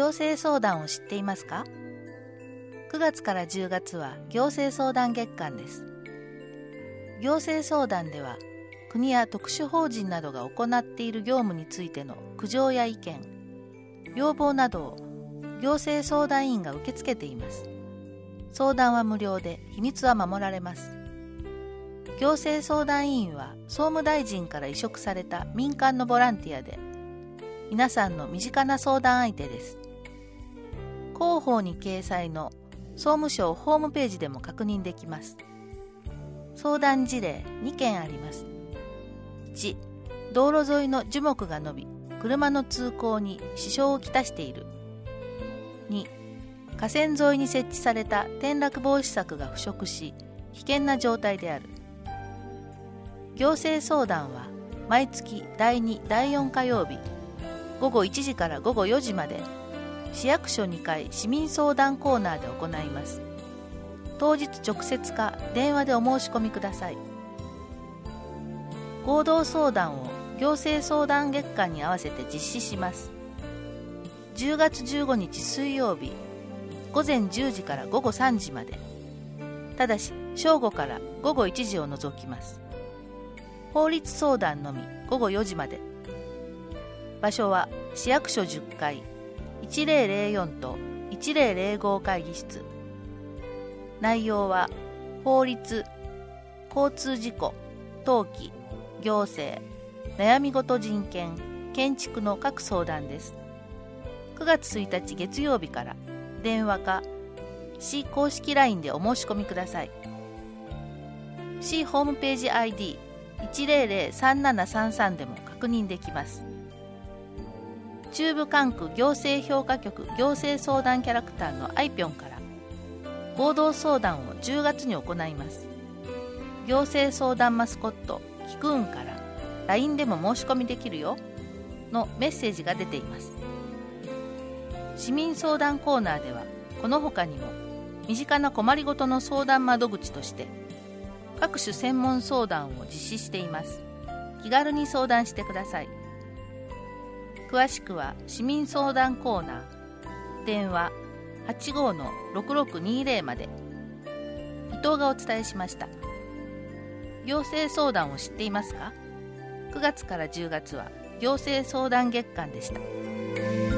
政相談を知っていますか？ 9 月から10月は行政相談月間です。行政相談では、国や特殊法人などが行っている業務についての苦情や意見、要望などを行政相談員が受け付けています。相談は無料で秘密は守られます。行政相談委員は総務大臣から委嘱された民間のボランティアで、皆さんの身近な相談相手です。広報に掲載の総務省ホームページでも確認できます。相談事例2件あります。1、道路沿いの樹木が伸び、車の通行に支障をきたしている。2、河川沿いに設置された転落防止柵が腐食し、危険な状態である。行政相談は毎月第2、第4火曜日、午後1時から午後4時まで、市役所2階市民相談コーナーで行います。当日直接か電話でお申し込みください。合同相談を行政相談月間に合わせて実施します。10月15日水曜日、午前10時から午後3時まで。ただし、正午から午後1時を除きます。法律相談のみ午後4時まで。場所は市役所10階1004と1005会議室。内容は法律、交通事故、登記、行政、悩み事人権、建築の各相談です。9月1日月曜日から電話か市公式 LINE でお申し込みください。市ホームページ ID1003733 でも確認できます。中部管区行政評価局行政相談キャラクターのアイピョンから合同相談を10月に行います。行政相談マスコットキクーンから LINE でも申し込みできるよのメッセージが出ています。市民相談コーナーではこの他にも身近な困りごとの相談窓口として各種専門相談を実施しています。気軽に相談してください。詳しくは市民相談コーナー、電話 85-6620 まで。伊藤がお伝えしました。行政相談を知っていますか？ 9 月から10月は行政相談月間でした。